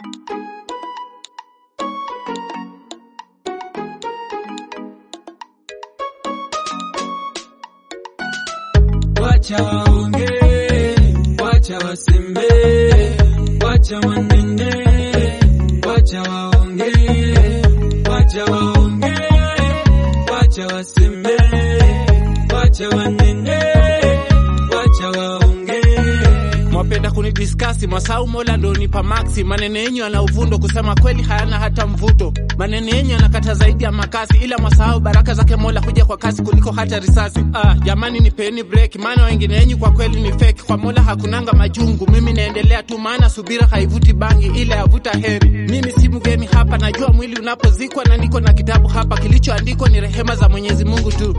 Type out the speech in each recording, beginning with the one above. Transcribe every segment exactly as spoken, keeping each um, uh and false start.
Wacha waonge, wacha wasembe, wacha wanene, wacha waonge, wacha waonge, wacha wasembe, wacha wanene, wacha waonge. Mwapenda kunidiscuss, mwasau mola ndo nipa maxi. Maneno yenyu yana uvundo, kusema kweli hayana hata mvuto. Maneno yenyu yanakata zaidi ya makasi, ila mwasau baraka zake mola kuja kwa kasi kuliko hata risasi. Ah, jamani nipeni break, maana wengine yenyu kwa kweli ni fake. Kwa mola hakunanga majungu, mimi naendelea tu maana subira haivuti bangi ila yavuta heri. Mimi si mgeni hapa, najua mwili unapozikwa na niko na kitabu hapa. Kilichoandikwa ni rehema za Mwenyezi Mungu tu.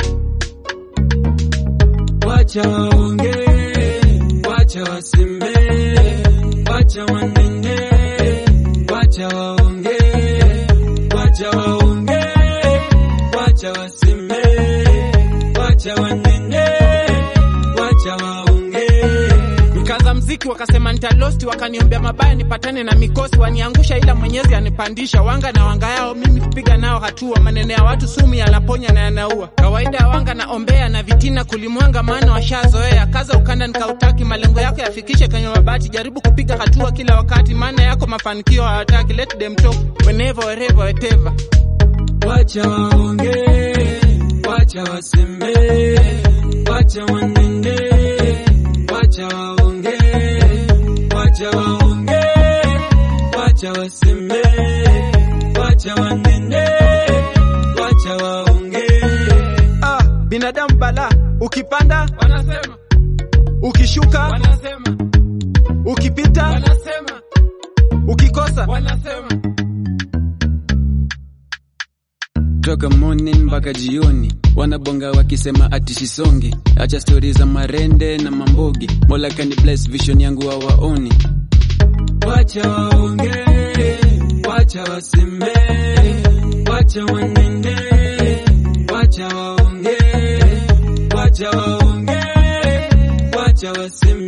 Wacha waonge, wacha wasembe, wacha wanene, wacha waonge, wacha waonge, wacha wasembe, wacha wanene, wacha waonge. Nikaanza mziki wakasema nitalosti, wakaniombea mabaya nipatane na mikosi. Waniangusha ila Mwenyezi anipandisha, wanga na wanga yao mimi kupiga nao hatua. Maneno ya watu sumu yanaponya na yanaua. Kawaida wanga na ombea na vitina kulimwanga, maana washazoea. Kaza ukanda nikautaki, malengo yako yafikishe kwenye mabati. Jaribu kupiga hatua kila wakati, maana yako mafanikio hayataki. Let them talk whenever wherever whatever. Wacha waonge, wacha wasembe, wacha wanene, wacha waonge, wacha waonge, wacha wasembe, wacha wanene, wacha waonge. Ah, binadamu bala, ukipanda wanasema, ukishuka wanasema, ukipita wanasema, ukikosa wanasema. Toka morning mpaka jioni wanabonga wakisema ati sisongi. Acha stories za marende na mambogi, mola kani bless vision yangu hawaoni. Wacha waonge, wacha wasembe, wacha wanene, wacha waonge, wacha waonge, wacha wasembe.